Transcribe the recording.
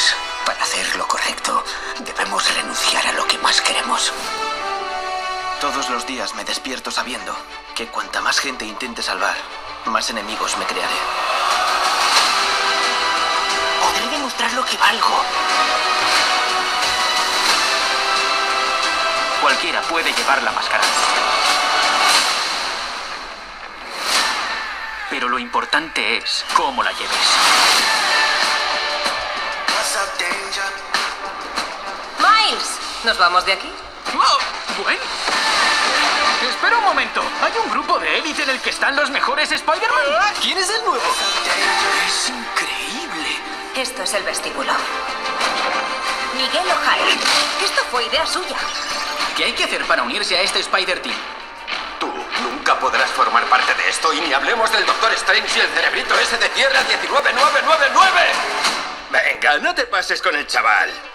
Miles, para hacer lo correcto, debemos renunciar a lo que más queremos. Todos los días me despierto sabiendo que cuanta más gente intente salvar, más enemigos me crearé. Podré demostrar lo que valgo. Cualquiera puede llevar la máscara. Pero lo importante es cómo la lleves. Miles, ¿nos vamos de aquí? ¡Oh! ¿Gwen? Espera un momento. ¿Hay un grupo de élite en el que están los mejores Spider-Man? ¿Quién es el nuevo? Es increíble. Esto es el vestíbulo. Miguel O'Hara. Esto fue idea suya. ¿Qué hay que hacer para unirse a este Spider-Team? Tú nunca podrás formar parte de esto y ni hablemos del Doctor Strange y el cerebrito ese de Tierra 19999. Venga, no te pases con el chaval.